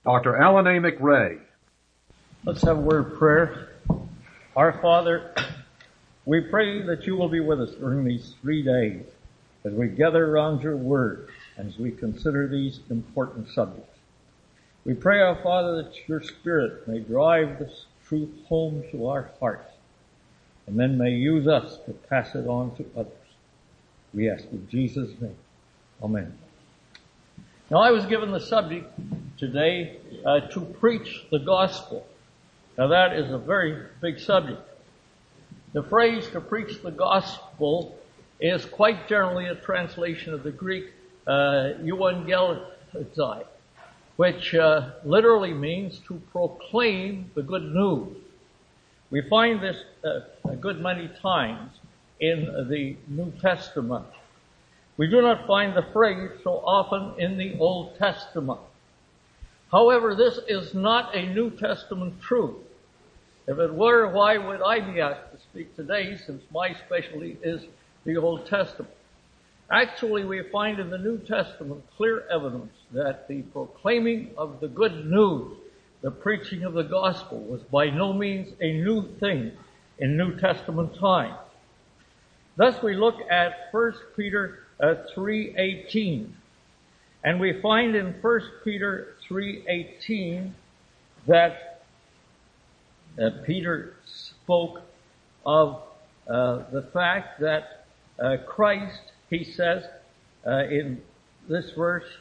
Dr. Alan A. McRae. Let's have a word of prayer. Our Father, we pray that you will be with us during these 3 days as we gather around your word and as we consider these important subjects. We pray, our Father, that your Spirit may drive this truth home to our hearts and then may use us to pass it on to others. We ask in Jesus' name. Amen. Now, I was given the subject today to preach the gospel. Now, that is a very big subject. The phrase to preach the gospel is quite generally a translation of the Greek euangelizai, which literally means to proclaim the good news. We find this a good many times in the New Testament. We do not find the phrase so often in the Old Testament. However, this is not a New Testament truth. If it were, why would I be asked to speak today, since my specialty is the Old Testament? Actually, we find in the New Testament clear evidence that the proclaiming of the good news, the preaching of the gospel, was by no means a new thing in New Testament times. Thus, we look at 1 Peter 3:18, and we find in 1 Peter 3:18 that Peter spoke of the fact that Christ, he says in this verse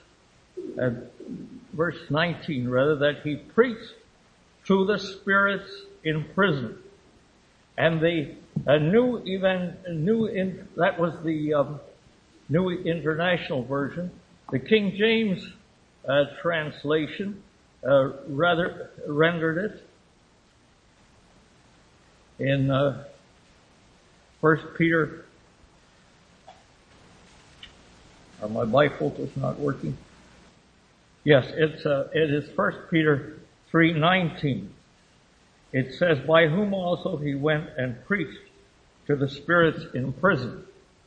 19 rather, that he preached to the spirits in prison. And the that was the New International Version. The King James translation rather rendered it in 1 Peter. My bifocal's not working. Yes, it is 1 Peter 3:19. It says, by whom also he went and preached to the spirits in prison.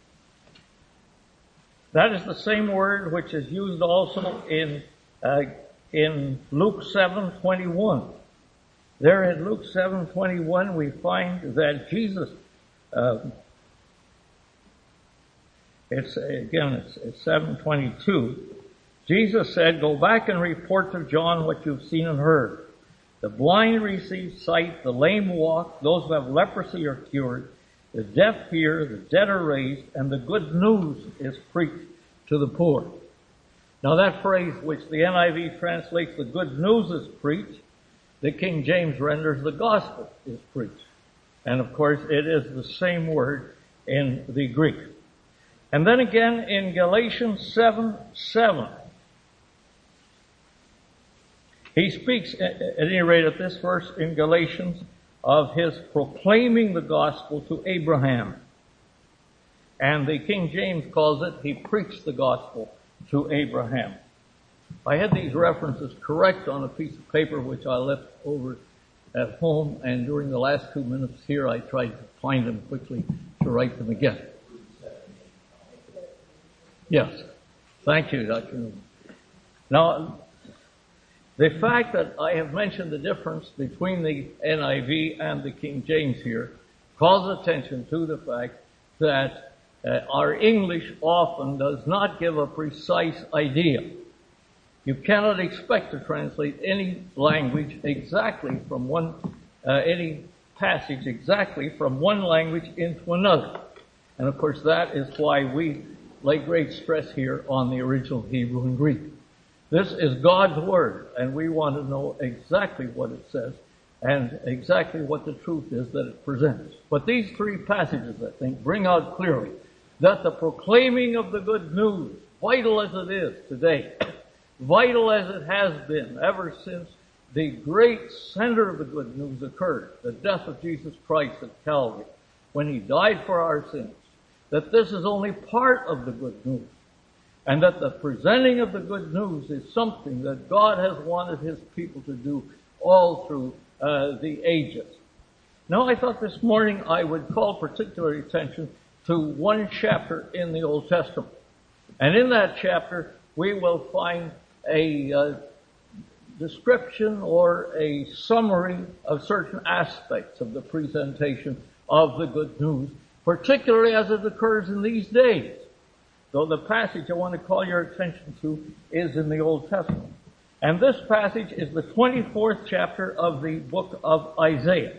That is the same word which is used also in Luke 7:21. There in Luke 7:21 we find that Jesus, it's 7:22. Jesus said, go back and report to John what you've seen and heard. The blind receive sight, the lame walk, those who have leprosy are cured, the deaf hear, the dead are raised, and the good news is preached to the poor. Now that phrase, which the NIV translates the good news is preached, the King James renders the gospel is preached. And of course it is the same word in the Greek. And then again in Galatians 7:7, he speaks, at any rate at this verse in Galatians, of his proclaiming the gospel to Abraham. And the King James calls it, he preached the gospel to Abraham. I had these references correct on a piece of paper which I left over at home, and during the last 2 minutes here I tried to find them quickly to write them again. Yes. Thank you, Dr. Newman. Now, the fact that I have mentioned the difference between the NIV and the King James here calls attention to the fact that our English often does not give a precise idea. You cannot expect to translate any language exactly from any passage exactly from one language into another. And of course that is why we lay great stress here on the original Hebrew and Greek. This is God's Word, and we want to know exactly what it says and exactly what the truth is that it presents. But these three passages, I think, bring out clearly that the proclaiming of the good news, vital as it is today, vital as it has been ever since the great center of the good news occurred, the death of Jesus Christ at Calvary, when he died for our sins, that this is only part of the good news, and that the presenting of the good news is something that God has wanted his people to do all through the ages. Now, I thought this morning I would call particular attention to one chapter in the Old Testament. And in that chapter, we will find the description or a summary of certain aspects of the presentation of the good news, particularly as it occurs in these days. So the passage I want to call your attention to is in the Old Testament. And this passage is the 24th chapter of the book of Isaiah.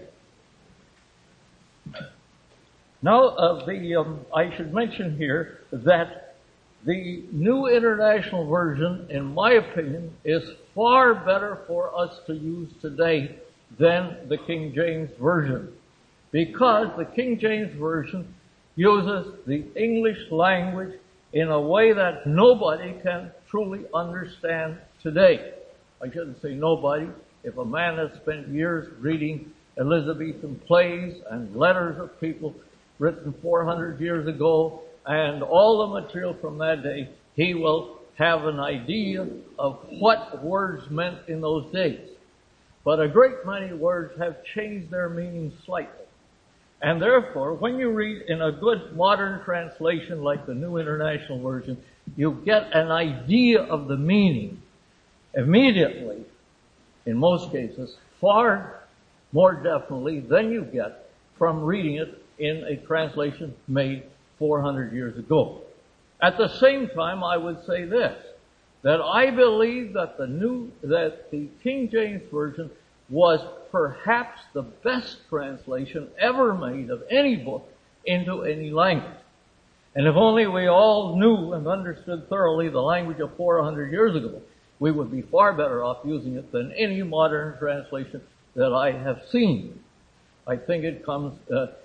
Now, I should mention here that the New International Version, in my opinion, is far better for us to use today than the King James Version, because the King James Version uses the English language in a way that nobody can truly understand today. I shouldn't say nobody. If a man has spent years reading Elizabethan plays and letters of people written 400 years ago and all the material from that day, he will have an idea of what words meant in those days. But a great many words have changed their meaning slightly. And therefore, when you read in a good modern translation like the New International Version, you get an idea of the meaning immediately, in most cases, far more definitely than you get from reading it in a translation made 400 years ago. At the same time, I would say this, that I believe that the King James Version was perhaps the best translation ever made of any book into any language. And if only we all knew and understood thoroughly the language of 400 years ago, we would be far better off using it than any modern translation that I have seen. I think it comes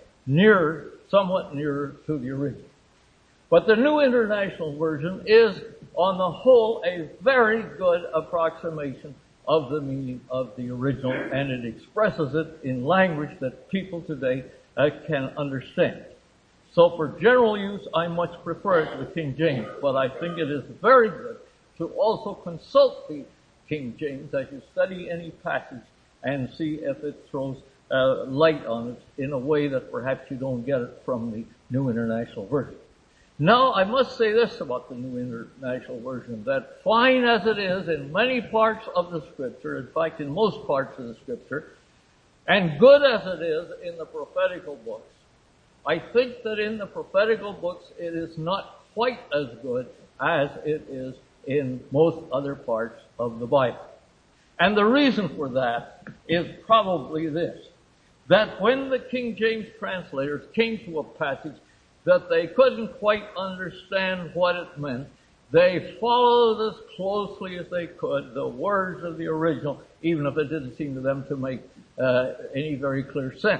somewhat nearer to the original. But the New International Version is, on the whole, a very good approximation of the meaning of the original, and it expresses it in language that people today can understand. So for general use, I much prefer it to the King James, but I think it is very good to also consult the King James as you study any passage and see if it throws light on it in a way that perhaps you don't get it from the New International Version. Now, I must say this about the New International Version, that fine as it is in many parts of the Scripture, in fact in most parts of the Scripture, and good as it is in the prophetical books, I think that in the prophetical books it is not quite as good as it is in most other parts of the Bible. And the reason for that is probably this, that when the King James translators came to a passage that they couldn't quite understand what it meant, they followed as closely as they could the words of the original, even if it didn't seem to them to make any very clear sense.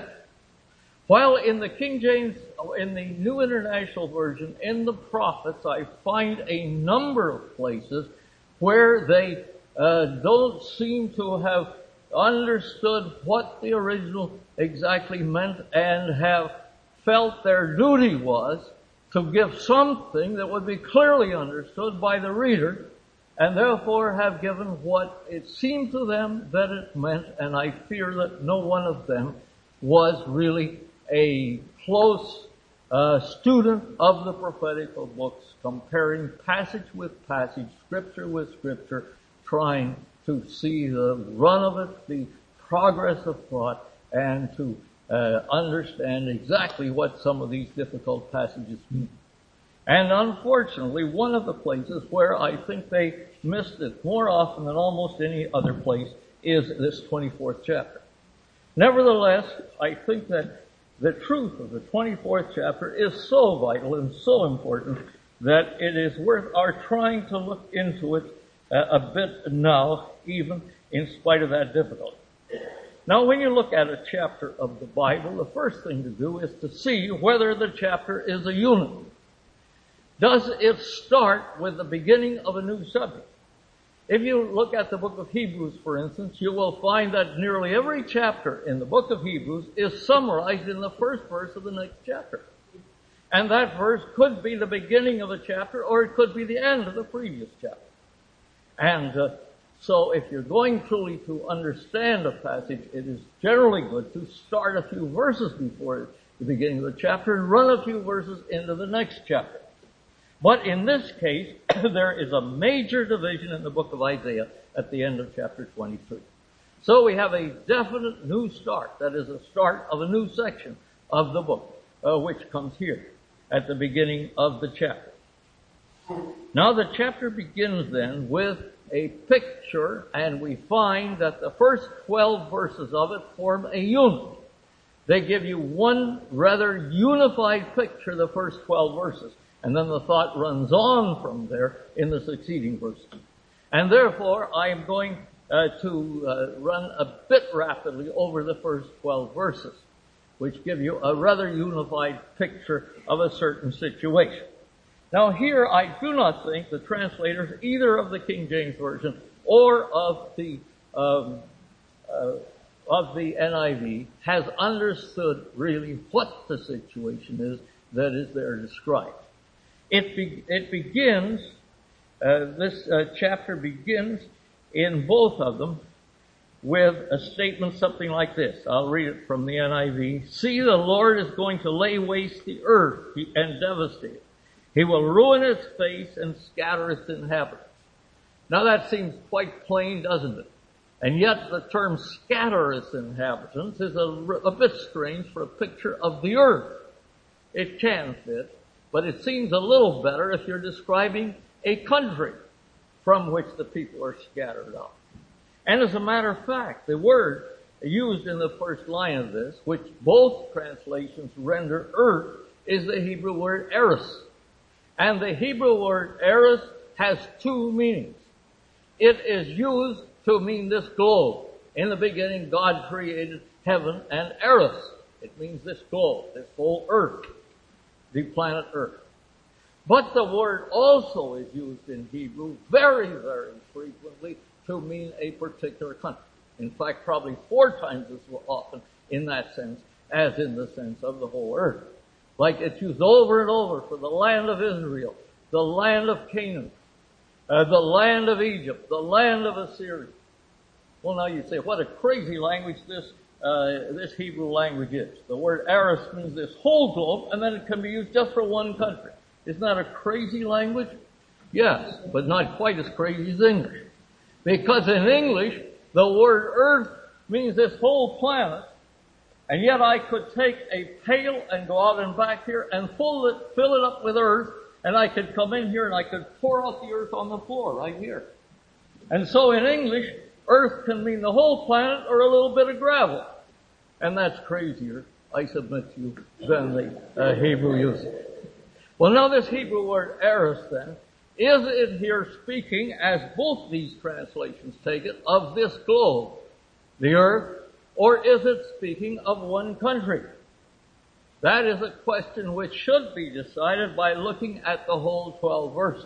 While in the King James, in the New International Version, in the prophets, I find a number of places where they don't seem to have understood what the original exactly meant and have felt their duty was to give something that would be clearly understood by the reader, and therefore have given what it seemed to them that it meant, and I fear that no one of them was really a close student of the prophetical books, comparing passage with passage, scripture with scripture, trying to see the run of it, the progress of thought, and to understand exactly what some of these difficult passages mean. And unfortunately, one of the places where I think they missed it more often than almost any other place is this 24th chapter. Nevertheless, I think that the truth of the 24th chapter is so vital and so important that it is worth our trying to look into it a bit now, even in spite of that difficulty. Now, when you look at a chapter of the Bible, the first thing to do is to see whether the chapter is a unit. Does it start with the beginning of a new subject? If you look at the book of Hebrews, for instance, you will find that nearly every chapter in the book of Hebrews is summarized in the first verse of the next chapter. And that verse could be the beginning of a chapter, or it could be the end of the previous chapter. And so if you're going truly to understand a passage, it is generally good to start a few verses before the beginning of the chapter and run a few verses into the next chapter. But in this case, there is a major division in the book of Isaiah at the end of chapter 23. So we have a definite new start. That is a start of a new section of the book, which comes here at the beginning of the chapter. Now the chapter begins then with a picture, and we find that the first 12 verses of it form a unit. They give you one rather unified picture, the first 12 verses, and then the thought runs on from there in the succeeding verses. And therefore, I am going to run a bit rapidly over the first 12 verses, which give you a rather unified picture of a certain situation. Now here, I do not think the translators, either of the King James Version or of the NIV, has understood really what the situation is that is there described. It begins, this chapter begins in both of them with a statement something like this. I'll read it from the NIV. See, the Lord is going to lay waste the earth and devastate it. He will ruin its face and scatter its inhabitants. Now that seems quite plain, doesn't it? And yet the term scatter its inhabitants is a bit strange for a picture of the earth. It can fit, but it seems a little better if you're describing a country from which the people are scattered out. And as a matter of fact, the word used in the first line of this, which both translations render earth, is the Hebrew word eris. And the Hebrew word eris has two meanings. It is used to mean this globe. In the beginning, God created heaven and eris. It means this globe, this whole earth, the planet Earth. But the word also is used in Hebrew very, very frequently to mean a particular country. In fact, probably 4 times as often in that sense as in the sense of the whole earth. Like it's used over and over for the land of Israel, the land of Canaan, the land of Egypt, the land of Assyria. Well, now you say, what a crazy language this Hebrew language is. The word eris means this whole globe, and then it can be used just for one country. Isn't that a crazy language? Yes, but not quite as crazy as English. Because in English, the word earth means this whole planet, and yet I could take a pail and go out and back here and fill it up with earth, and I could come in here and I could pour out the earth on the floor right here. And so in English, earth can mean the whole planet or a little bit of gravel. And that's crazier, I submit to you, than the Hebrew usage. Well, now this Hebrew word eris then, is it here speaking, as both these translations take it, of this globe, the earth, or is it speaking of one country? That is a question which should be decided by looking at the whole 12 verses.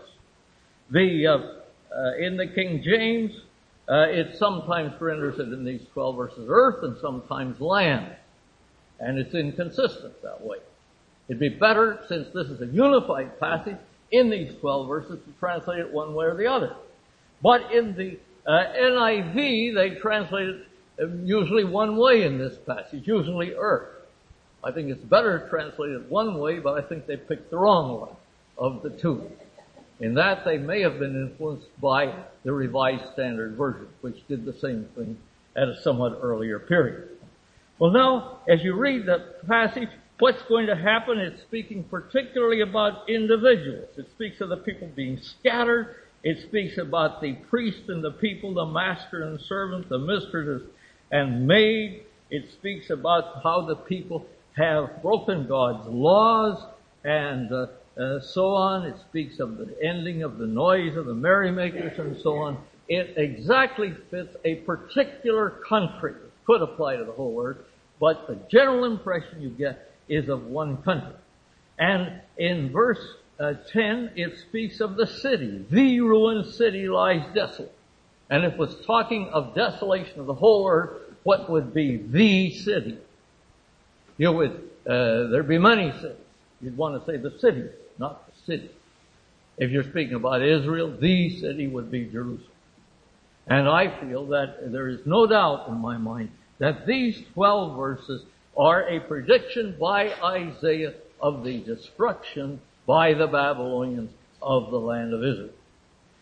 In the King James, it sometimes renders it in these 12 verses earth and sometimes land. And it's inconsistent that way. It'd be better, since this is a unified passage, in these 12 verses to translate it one way or the other. But in the NIV, they translate it usually one way in this passage, usually earth. I think it's better translated one way, but I think they picked the wrong one of the two. In that, they may have been influenced by the Revised Standard Version, which did the same thing at a somewhat earlier period. Well, now, as you read the passage, what's going to happen? It's speaking particularly about individuals. It speaks of the people being scattered. It speaks about the priest and the people, the master and servant, the mistress and maid. It speaks about how the people have broken God's laws and so on. It speaks of the ending of the noise of the merrymakers and so on. It exactly fits a particular country. It could apply to the whole earth, but the general impression you get is of one country. And in verse 10, it speaks of the city. The ruined city lies desolate. And if it was talking of desolation of the whole earth, what would be the city? You would, there'd be many cities. You'd want to say the cities, not the city. If you're speaking about Israel, the city would be Jerusalem. And I feel that there is no doubt in my mind that these 12 verses are a prediction by Isaiah of the destruction by the Babylonians of the land of Israel.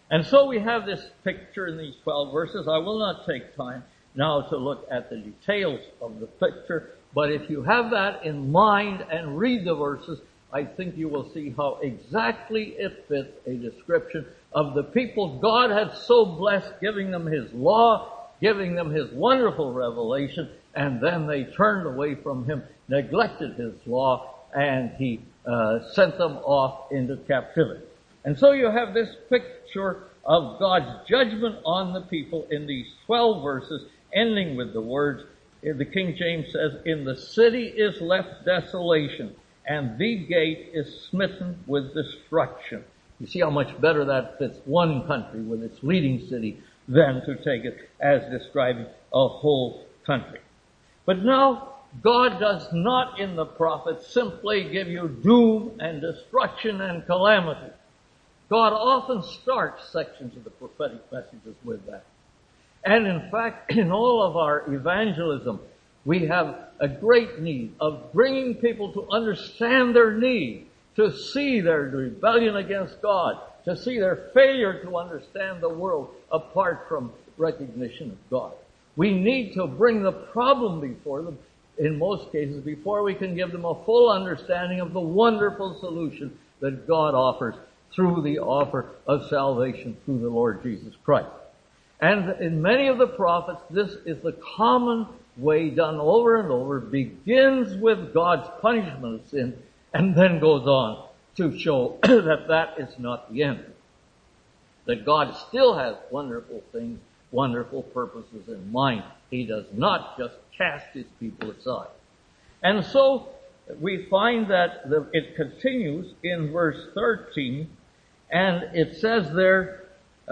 And so we have this picture in these 12 verses. I will not take time now to look at the details of the picture, but if you have that in mind and read the verses, I think you will see how exactly it fits a description of the people God had so blessed, giving them His law, giving them His wonderful revelation, and then they turned away from Him, neglected His law, and He sent them off into captivity. And so you have this picture of God's judgment on the people in these 12 verses, ending with the words, the King James says, "In the city is left desolation, and the gate is smitten with destruction." You see how much better that fits one country with its leading city than to take it as describing a whole country. But now, God does not in the prophets simply give you doom and destruction and calamity. God often starts sections of the prophetic messages with that. And in fact, in all of our evangelism, we have a great need of bringing people to understand their need, to see their rebellion against God, to see their failure to understand the world apart from recognition of God. We need to bring the problem before them, in most cases, before we can give them a full understanding of the wonderful solution that God offers through the offer of salvation through the Lord Jesus Christ. And in many of the prophets, this is the common way done over and over, begins with God's punishment of sin, and then goes on to show that that is not the end. That God still has wonderful things, wonderful purposes in mind. He does not just cast His people aside. And so we find that it continues in verse 13, and it says there,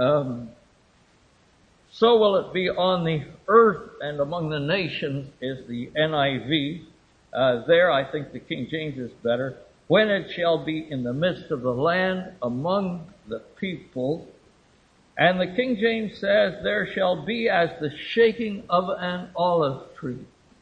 so will it be on the earth and among the nations, is the NIV. There I think the King James is better. When it shall be in the midst of the land among the people. And the King James says, there shall be as the shaking of an olive tree,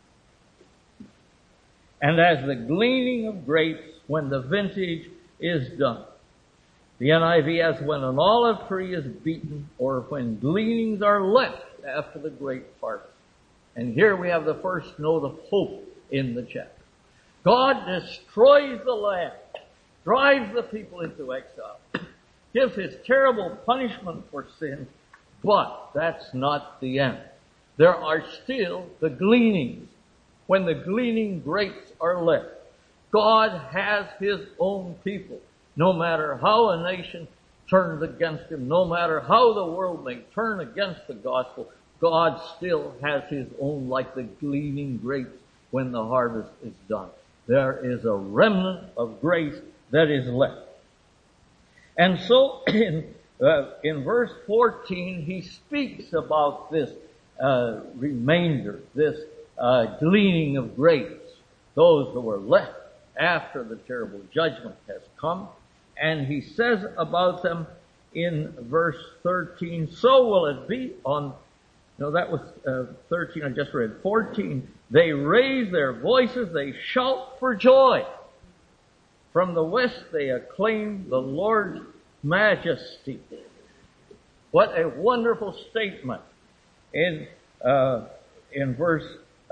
and as the gleaning of grapes when the vintage is done. The NIV as when an olive tree is beaten, or when gleanings are left after the great harvest. And here we have the first note of hope in the chapter. God destroys the land, drives the people into exile, gives His terrible punishment for sin, but that's not the end. There are still the gleanings. When the gleaning grapes are left, God has His own people. No matter how a nation turns against Him, no matter how the world may turn against the gospel, God still has His own, like the gleaning grapes when the harvest is done. There is a remnant of grace that is left. And so in verse 14, he speaks about this remainder, this gleaning of grapes, those who were left after the terrible judgment has come. And he says about them in verse 13, so will it be on, no, that was 13, I just read. 14, they raise their voices, they shout for joy. From the west they acclaim the Lord's majesty. What a wonderful statement in verse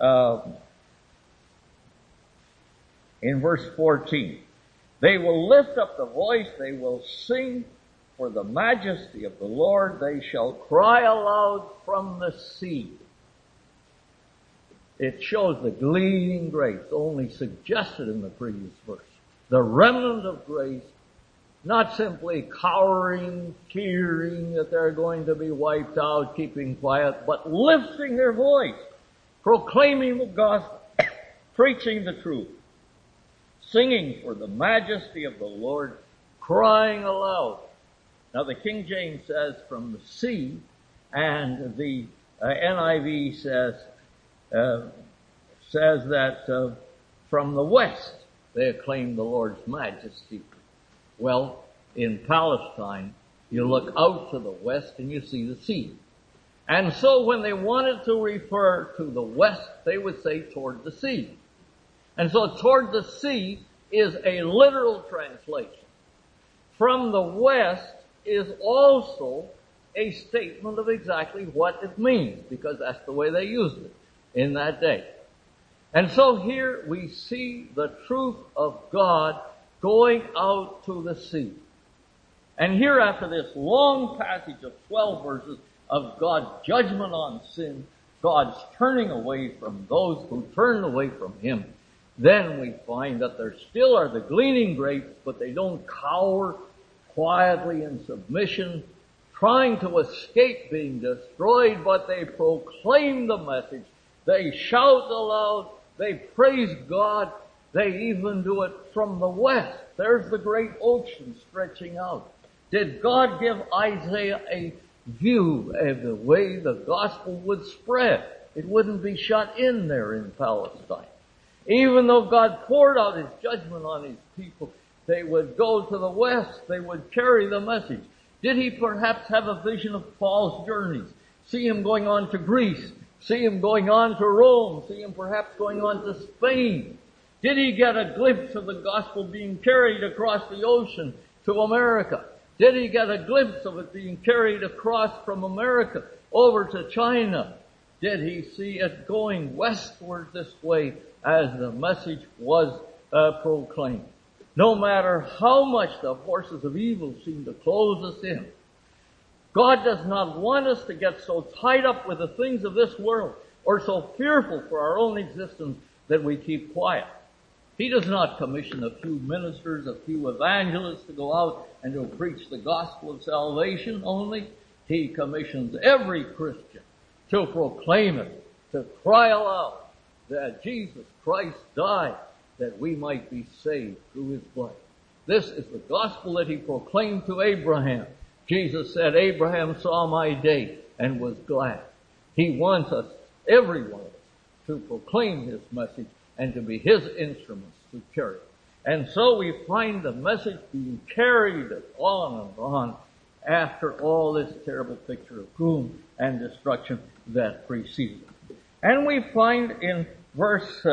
14. They will lift up the voice, they will sing for the majesty of the Lord, they shall cry aloud from the sea. It shows the gleaning grace only suggested in the previous verse. The remnant of grace, not simply cowering, fearing that they're going to be wiped out, keeping quiet, but lifting their voice, proclaiming the gospel, preaching the truth, singing for the majesty of the Lord, crying aloud. Now the King James says from the sea, and the NIV says that from the west they acclaim the Lord's majesty. Well, in Palestine, you look out to the west and you see the sea. And so when they wanted to refer to the west, they would say toward the sea. And so toward the sea is a literal translation. From the west is also a statement of exactly what it means, because that's the way they used it in that day. And so here we see the truth of God going out to the sea. And here, after this long passage of 12 verses of God's judgment on sin, God's turning away from those who turn away from Him, then we find that there still are the gleaning grapes, but they don't cower quietly in submission, trying to escape being destroyed, but they proclaim the message. They shout aloud. They praise God. They even do it from the west. There's the great ocean stretching out. Did God give Isaiah a view of the way the gospel would spread? It wouldn't be shut in there in Palestine. Even though God poured out His judgment on His people, they would go to the west. They would carry the message. Did He perhaps have a vision of Paul's journeys? See him going on to Greece. See him going on to Rome. See him perhaps going on to Spain. Did He get a glimpse of the gospel being carried across the ocean to America? Did He get a glimpse of it being carried across from America over to China? Did He see it going westward this way as the message was proclaimed? No matter how much the forces of evil seem to close us in, God does not want us to get so tied up with the things of this world or so fearful for our own existence that we keep quiet. He does not commission a few ministers, a few evangelists to go out and to preach the gospel of salvation only. He commissions every Christian to proclaim it, to cry aloud that Jesus Christ died that we might be saved through His blood. This is the gospel that He proclaimed to Abraham. Jesus said, Abraham saw my day and was glad. He wants us, every one of us, to proclaim His message and to be His instruments to carry it. And so we find the message being carried on and on after all this terrible picture of doom and destruction that preceded it. And we find in verse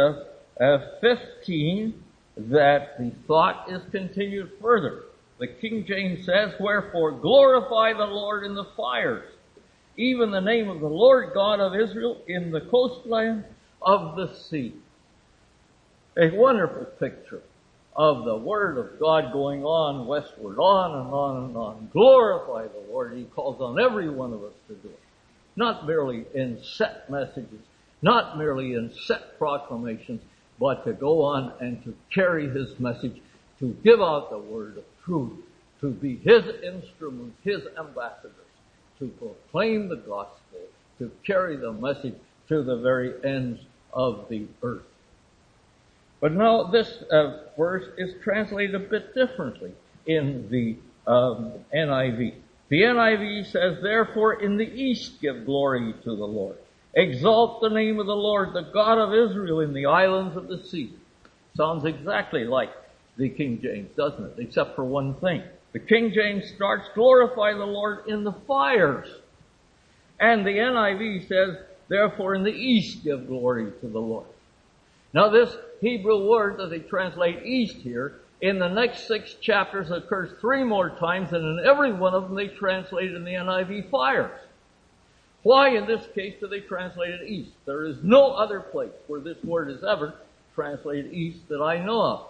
15 that the thought is continued further. The King James says, wherefore glorify the Lord in the fires, even the name of the Lord God of Israel in the coastland of the sea. A wonderful picture of the Word of God going on westward, on and on and on. Glorify the Lord. He calls on every one of us to do it. Not merely in set messages, not merely in set proclamations, but to go on and to carry His message, to give out the word of truth, to be His instruments, His ambassadors, to proclaim the gospel, to carry the message to the very ends of the earth. But now this verse is translated a bit differently in the NIV. The NIV says, therefore in the east give glory to the Lord. Exalt the name of the Lord, the God of Israel in the islands of the sea. Sounds exactly like the King James, doesn't it? Except for one thing. The King James starts, glorify the Lord in the fires. And the NIV says, therefore in the east give glory to the Lord. Now this Hebrew word that they translate east here, in the next 6 chapters occurs 3 more times, and in every one of them they translate in the NIV fires. Why in this case do they translate it east? There is no other place where this word is ever translated east that I know of.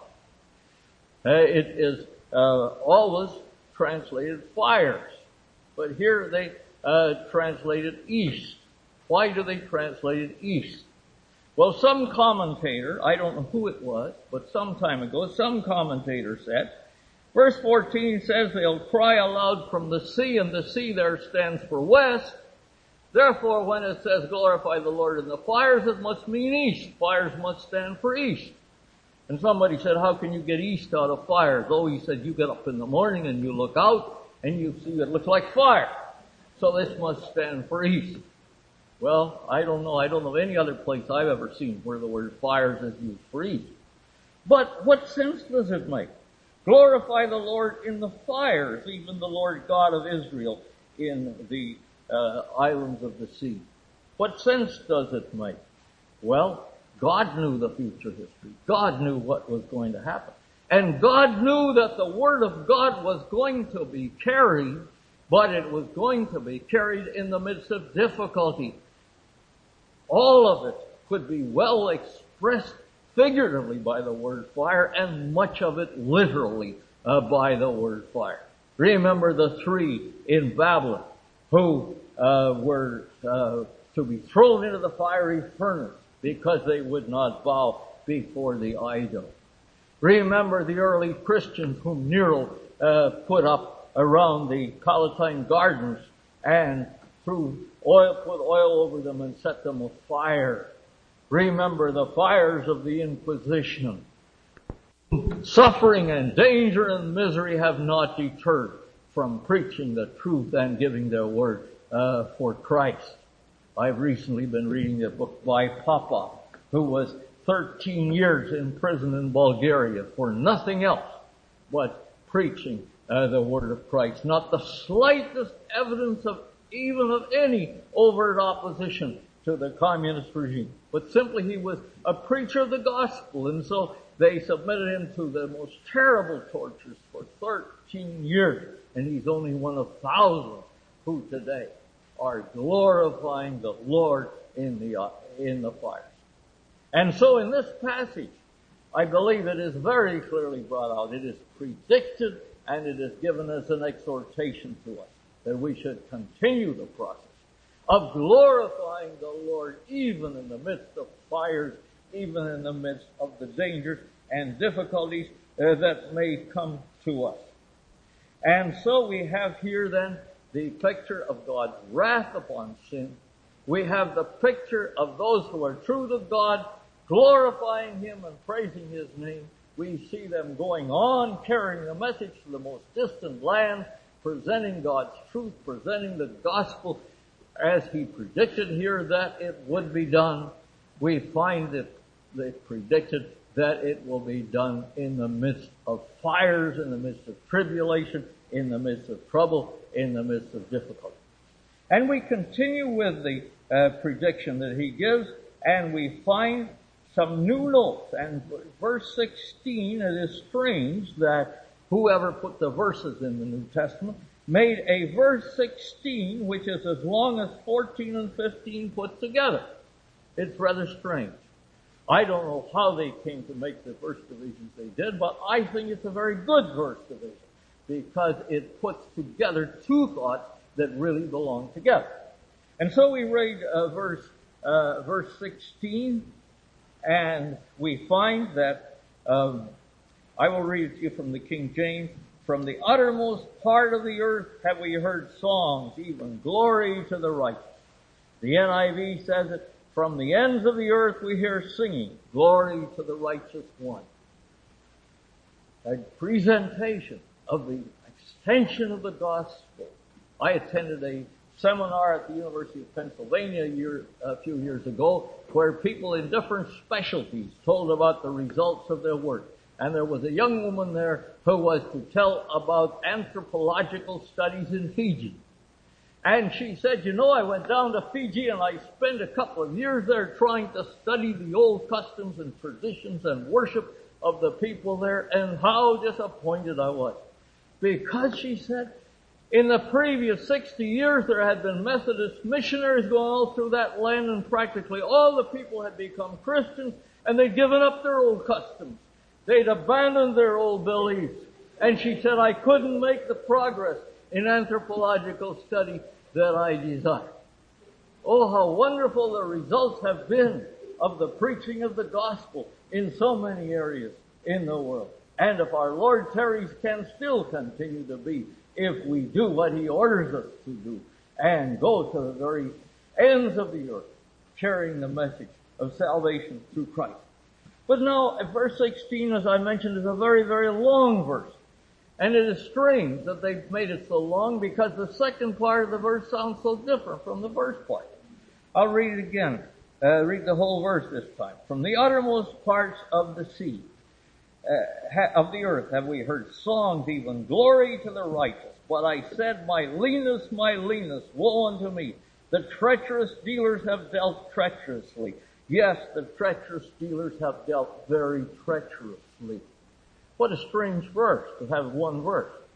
It is always translated fires. But here they translate it east. Why do they translate it east? Well, some commentator, I don't know who it was, but some time ago, some commentator said, verse 14 says they'll cry aloud from the sea, and the sea there stands for west. Therefore, when it says glorify the Lord in the fires, it must mean east. Fires must stand for east. And somebody said, how can you get east out of fires? Oh, he said, you get up in the morning and you look out and you see it looks like fire. So this must stand for east. Well, I don't know. I don't know any other place I've ever seen where the word fires is used for east. But what sense does it make? Glorify the Lord in the fires, even the Lord God of Israel in the islands of the sea. What sense does it make? Well, God knew the future history. God knew what was going to happen. And God knew that the Word of God was going to be carried but it was going to be carried in the midst of difficulty. All of it could be well expressed figuratively by the word fire, and much of it literally by the word fire. Remember the three in Babylon who were to be thrown into the fiery furnace because they would not bow before the idol. Remember the early Christians whom Nero put up around the Palatine Gardens and put oil over them and set them afire. Remember the fires of the Inquisition. Suffering and danger and misery have not deterred from preaching the truth and giving their word for Christ. I've recently been reading a book by Papa, who was 13 years in prison in Bulgaria for nothing else but preaching the word of Christ. Not the slightest evidence of even of any overt opposition to the communist regime, but simply he was a preacher of the gospel, and so they submitted him to the most terrible tortures for 13 years, and he's only one of thousands who today are glorifying the Lord in the fire. And so in this passage, I believe it is very clearly brought out. It is predicted, and it is given as an exhortation to us that we should continue the process of glorifying the Lord even in the midst of fires, even in the midst of the dangers and difficulties that may come to us. And so we have here then the picture of God's wrath upon sin. We have the picture of those who are true to God, glorifying Him and praising His name. We see them going on, carrying the message to the most distant lands, presenting God's truth, presenting the gospel as He predicted here that it would be done. We find that they predicted that it will be done in the midst of fires, in the midst of tribulation, in the midst of trouble, in the midst of difficulty. And we continue with the prediction that He gives, and we find some new notes. And verse 16, it is strange that whoever put the verses in the New Testament made a verse 16 which is as long as 14 and 15 put together. It's rather strange. I don't know how they came to make the verse divisions they did, but I think it's a very good verse division because it puts together two thoughts that really belong together. And so we read verse 16, and we find that, I will read it to you from the King James. From the uttermost part of the earth have we heard songs, even glory to the righteous. The NIV says it, from the ends of the earth we hear singing, glory to the righteous one. A presentation of the extension of the gospel. I attended a seminar at the University of Pennsylvania a few years ago where people in different specialties told about the results of their work. And there was a young woman there who was to tell about anthropological studies in Fiji. And she said, I went down to Fiji and I spent a couple of years there trying to study the old customs and traditions and worship of the people there, and how disappointed I was. Because, she said, in the previous 60 years there had been Methodist missionaries going all through that land, and practically all the people had become Christians, and they'd given up their old customs. They'd abandoned their old beliefs. And she said, I couldn't make the progress in anthropological study that I desired. Oh, how wonderful the results have been of the preaching of the gospel in so many areas in the world. And if our Lord tarries, can still continue to be if we do what He orders us to do and go to the very ends of the earth, carrying the message of salvation through Christ. But now, verse 16, as I mentioned, is a very, very long verse. And it is strange that they've made it so long because the second part of the verse sounds so different from the first part. I'll read it again. Read the whole verse this time. From the uttermost parts of the sea, of the earth, have we heard songs, even glory to the righteous. But I said, my leanness, woe unto me. The treacherous dealers have dealt treacherously. Yes, the treacherous dealers have dealt very treacherously. What a strange verse to have one verse.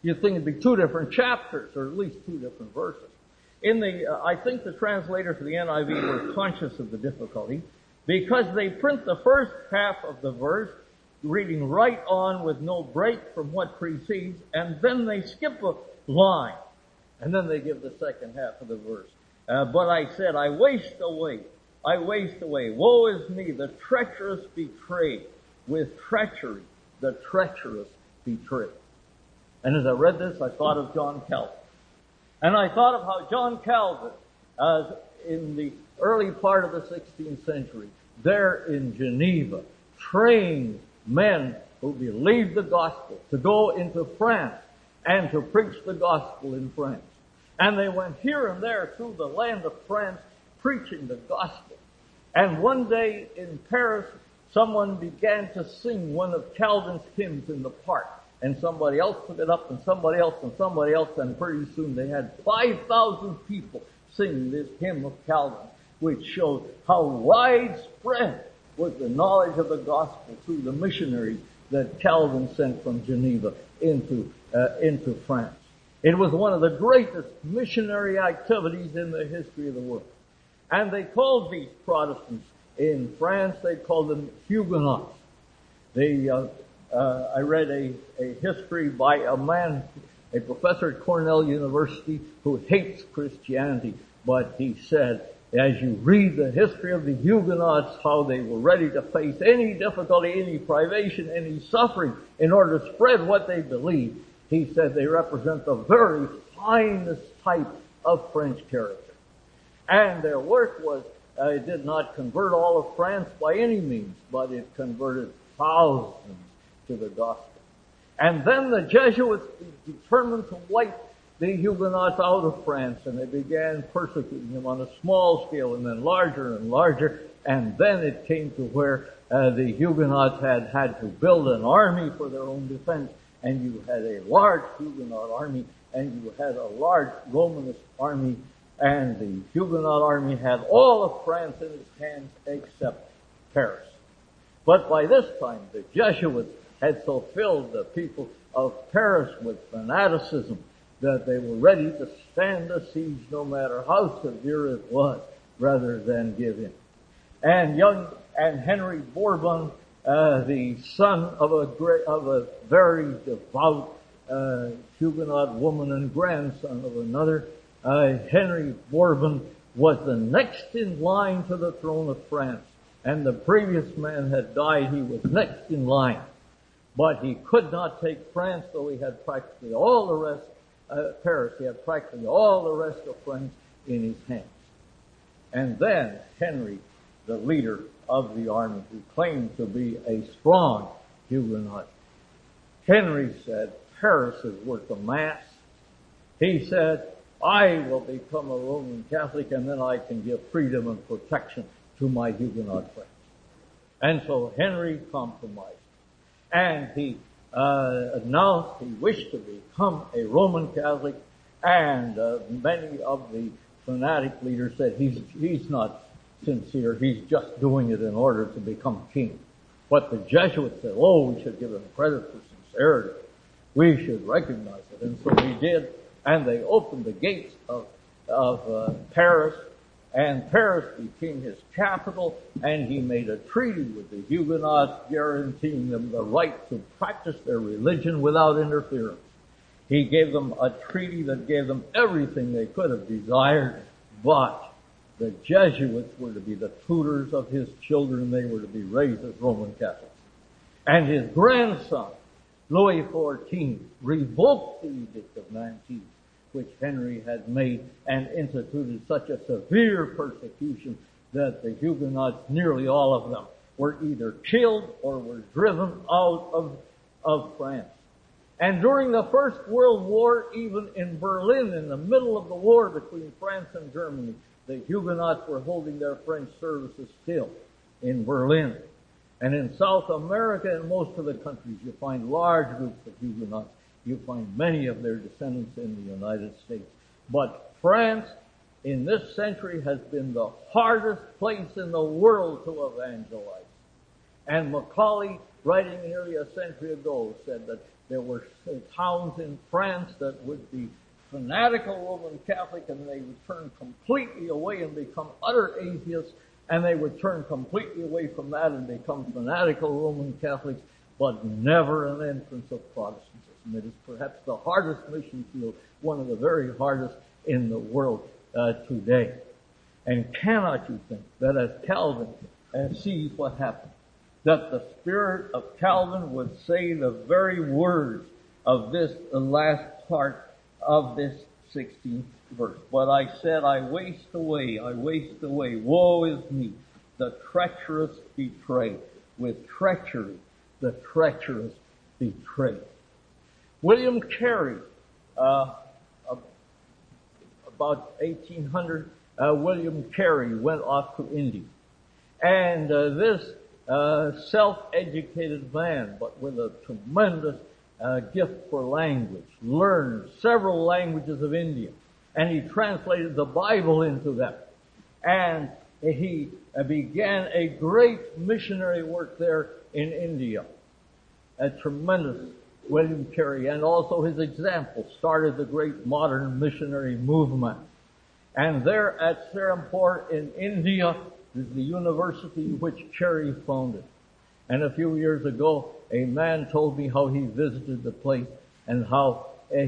You'd think it'd be two different chapters, or at least two different verses. I think the translators of the NIV were conscious of the difficulty, because they print the first half of the verse, reading right on with no break from what precedes, and then they skip a line, and then they give the second half of the verse. But I said, I waste away. Woe is me, the treacherous betrayed. With treachery, the treacherous betrayed. And as I read this, I thought of John Calvin. And I thought of how John Calvin, in the early part of the 16th century, there in Geneva, trained men who believed the gospel to go into France and to preach the gospel in France. And they went here and there through the land of France preaching the gospel. And one day in Paris, someone began to sing one of Calvin's hymns in the park. And somebody else took it up, and somebody else, and pretty soon they had 5,000 people singing this hymn of Calvin, which showed how widespread was the knowledge of the gospel through the missionaries that Calvin sent from Geneva into France. It was one of the greatest missionary activities in the history of the world. And they called these Protestants in France, they called them Huguenots. I read a history by a man, a professor at Cornell University, who hates Christianity, but he said, as you read the history of the Huguenots, how they were ready to face any difficulty, any privation, any suffering in order to spread what they believed, he said they represent the very finest type of French character. And their work was, it did not convert all of France by any means, but it converted thousands to the gospel. And then the Jesuits determined to wipe the Huguenots out of France, and they began persecuting them on a small scale, and then larger and larger, and then it came to where the Huguenots had to build an army for their own defense, and you had a large Huguenot army, and you had a large Romanist army, and the Huguenot army had all of France in its hands except Paris. But by this time, the Jesuits had so filled the people of Paris with fanaticism that they were ready to stand the siege no matter how severe it was, rather than give in. And Henry Bourbon, the son of a very devout Huguenot woman and grandson of another, Henry Bourbon was the next in line to the throne of France. And the previous man had died, he was next in line. But he could not take France, though he had practically all the rest, Paris, he had practically all the rest of France in his hands. And then Henry, the leader of the army, who claimed to be a strong Huguenot, Henry said, Paris is worth a mass. He said, I will become a Roman Catholic, and then I can give freedom and protection to my Huguenot friends. And so Henry compromised. And he announced he wished to become a Roman Catholic, and many of the fanatic leaders said he's not sincere, he's just doing it in order to become king. But the Jesuits said, we should give him credit for sincerity. We should recognize it. And so we did, and they opened the gates of Paris, and Paris became his capital, and he made a treaty with the Huguenots guaranteeing them the right to practice their religion without interference. He gave them a treaty that gave them everything they could have desired, but the Jesuits were to be the tutors of his children. They were to be raised as Roman Catholics. And his grandson, Louis XIV, revoked the Edict of Nantes, which Henry had made, and instituted such a severe persecution that the Huguenots, nearly all of them, were either killed or were driven out of France. And during the First World War, even in Berlin, in the middle of the war between France and Germany, the Huguenots were holding their French services still in Berlin. And in South America and most of the countries, you find large groups of Huguenots. You find many of their descendants in the United States. But France, in this century, has been the hardest place in the world to evangelize. And Macaulay, writing nearly a century ago, said that There were towns in France that would be fanatical Roman Catholic, and they would turn completely away and become utter atheists, and they would turn completely away from that and become fanatical Roman Catholics, but never an entrance of Protestantism. It is perhaps the hardest mission field, one of the very hardest in the world today. And cannot you think that as Calvin sees what happened, that the spirit of Calvin would say the very words of this last part of this 16th verse. But I said, I waste away, woe is me, the treacherous betray. With treachery, the treacherous betray. William Carey, about 1800, William Carey went off to India. And this self-educated man, but with a tremendous gift for language, learned several languages of India. And he translated the Bible into them. And he began a great missionary work there in India. A tremendous William Carey, and also his example started the great modern missionary movement. And there at Serampore in India is the university which Carey founded. And a few years ago, a man told me how he visited the place and how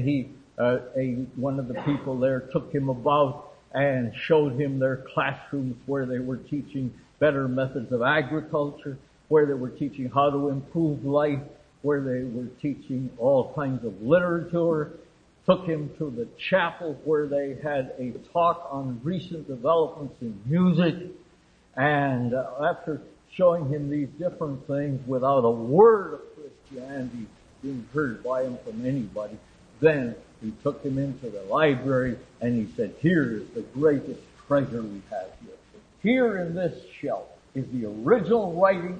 one of the people there took him about and showed him their classrooms where they were teaching better methods of agriculture, where they were teaching how to improve life, where they were teaching all kinds of literature, took him to the chapel where they had a talk on recent developments in music, and after showing him these different things without a word of Christianity being heard by him from anybody, then he took him into the library and he said, here is the greatest treasure we have here. Here in this shelf is the original writing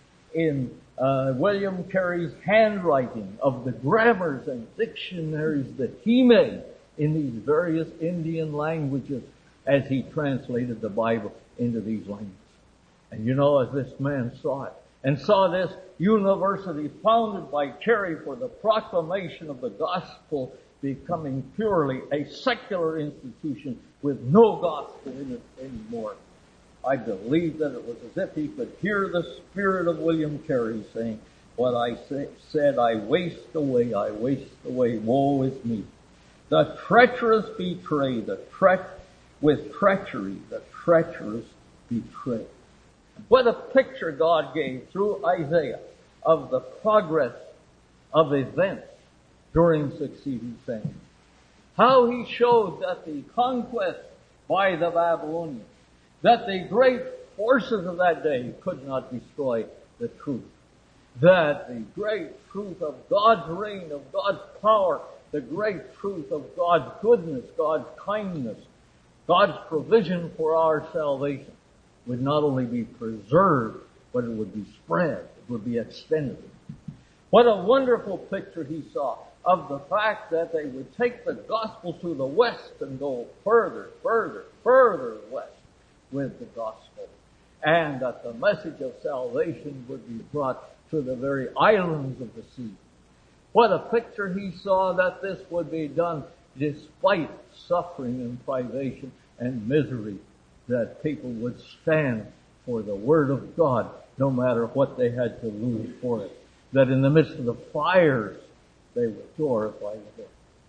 in William Carey's handwriting of the grammars and dictionaries that he made in these various Indian languages as he translated the Bible into these languages. And you know, as this man saw it, and saw this university founded by Carey for the proclamation of the gospel becoming purely a secular institution with no gospel in it anymore, I believe that it was as if he could hear the spirit of William Carey saying, what I said, I waste away, woe is me. The treacherous betray, with treachery, the treacherous betray. What a picture God gave through Isaiah of the progress of events during succeeding centuries. How he showed that the conquest by the Babylonians, that the great forces of that day could not destroy the truth. That the great truth of God's reign, of God's power, the great truth of God's goodness, God's kindness, God's provision for our salvation would not only be preserved, but it would be spread, it would be extended. What a wonderful picture he saw of the fact that they would take the gospel to the west and go further west with the gospel. And that the message of salvation would be brought to the very islands of the sea. What a picture he saw that this would be done despite suffering and privation and misery, that people would stand for the Word of God no matter what they had to lose for it. That in the midst of the fires, they would glorify the Lord.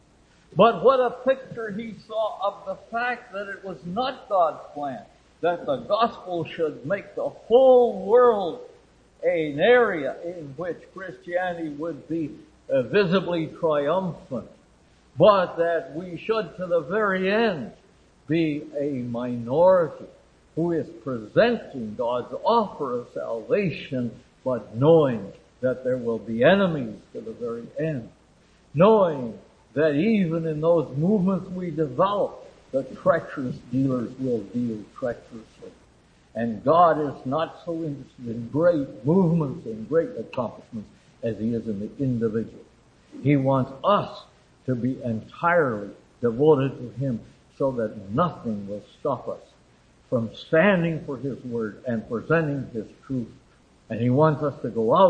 But what a picture he saw of the fact that it was not God's plan that the gospel should make the whole world an area in which Christianity would be visibly triumphant, but that we should to the very end be a minority who is presenting God's offer of salvation, but knowing that there will be enemies to the very end. Knowing that even in those movements we develop, the treacherous dealers will deal treacherously. And God is not so interested in great movements and great accomplishments as He is in the individual. He wants us to be entirely devoted to Him so that nothing will stop us from standing for His Word and presenting His truth. And He wants us to go out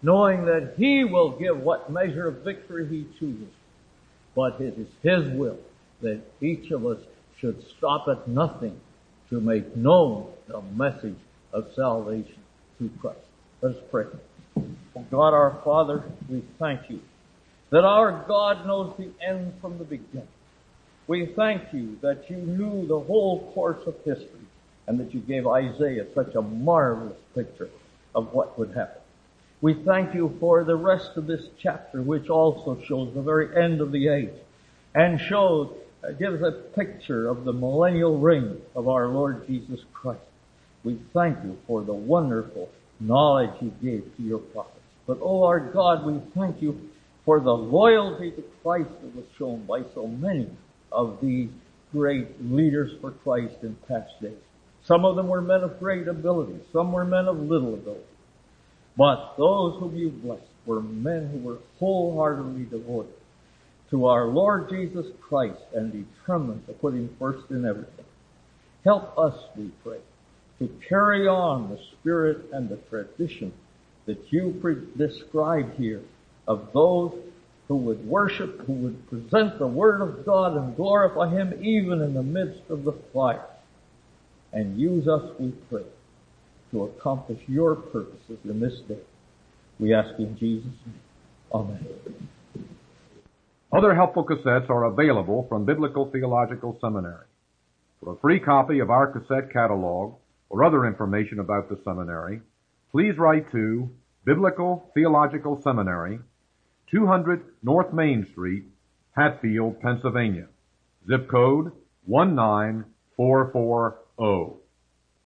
knowing that He will give what measure of victory He chooses. But it is His will that each of us should stop at nothing to make known the message of salvation through Christ. Let's pray. Oh God, our Father, we thank You that our God knows the end from the beginning. We thank You that You knew the whole course of history and that You gave Isaiah such a marvelous picture of what would happen. We thank You for the rest of this chapter, which also shows the very end of the age and gives a picture of the millennial reign of our Lord Jesus Christ. We thank You for the wonderful knowledge You gave to Your prophets. But, oh our God, we thank You for the loyalty to Christ that was shown by so many of these great leaders for Christ in past days. Some of them were men of great ability. Some were men of little ability. But those whom You blessed were men who were wholeheartedly devoted to our Lord Jesus Christ and determined to put Him first in everything. Help us, we pray, to carry on the spirit and the tradition that You described here of those who would worship, who would present the Word of God and glorify Him even in the midst of the fire. And use us, we pray, to accomplish Your purposes in this day. We ask in Jesus' name. Amen. Other helpful cassettes are available from Biblical Theological Seminary. For a free copy of our cassette catalog or other information about the seminary, please write to Biblical Theological Seminary, 200 North Main Street, Hatfield, Pennsylvania. Zip code 19440.